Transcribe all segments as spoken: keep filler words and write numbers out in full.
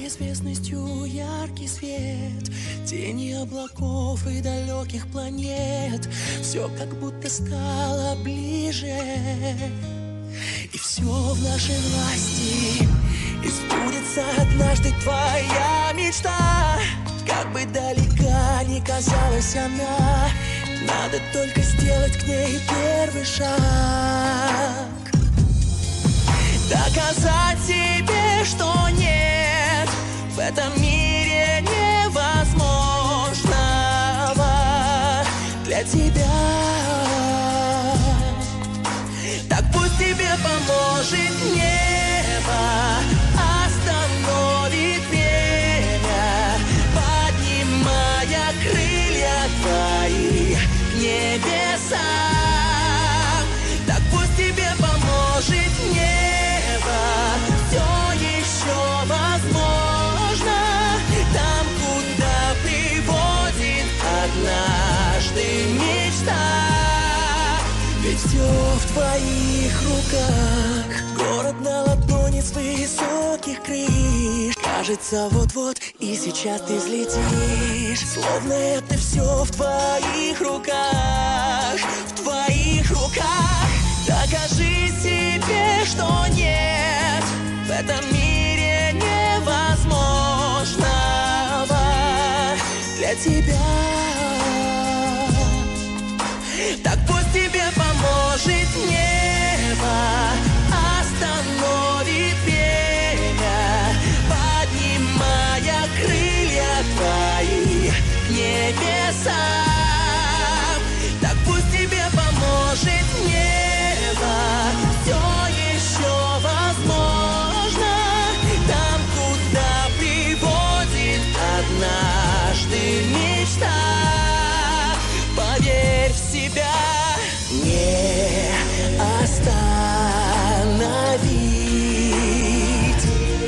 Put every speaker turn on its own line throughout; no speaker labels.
неизвестностью яркий свет, тени облаков и далеких планет. Все как будто стало ближе, и все в нашей власти. И сбудется однажды твоя мечта. Как бы далека ни казалась она, надо только сделать к ней первый шаг. Доказать себе, что нет в этом мире невозможного для тебя. Так пусть тебе поможет небо, остановит время, поднимая крылья твои к небесам. Так пусть тебе поможет небо, все еще возможно, там, куда приводит однажды мечта. Ведь все в твоих руках, город на ладони с высоких крыш. Кажется, вот-вот и сейчас ты взлетишь, словно это все в твоих руках, в твоих руках. Докажи себе, что нет в этом мире невозможного для тебя. Так пусть тебе поможет небо, остановит время, поднимая крылья твои к небесам. Так пусть тебе поможет небо, все еще возможно, там, куда приводит однажды мечта. Поверь в себя, не остановить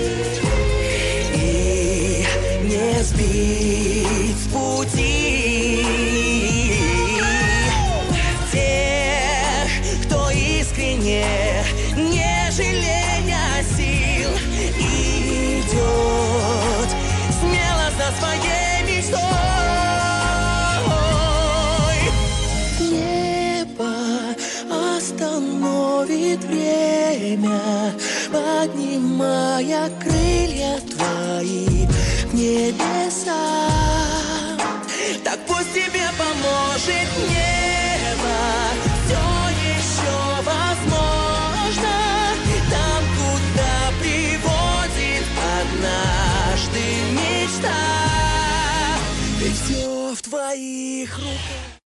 и не сбить с пути тех, кто искренне, не жалея сил, идет смело за своей мечтой. Остановит время, поднимая крылья твои к небесам. Так пусть тебе поможет небо, все еще возможно, там, куда приводит однажды мечта. Ведь все в твоих руках.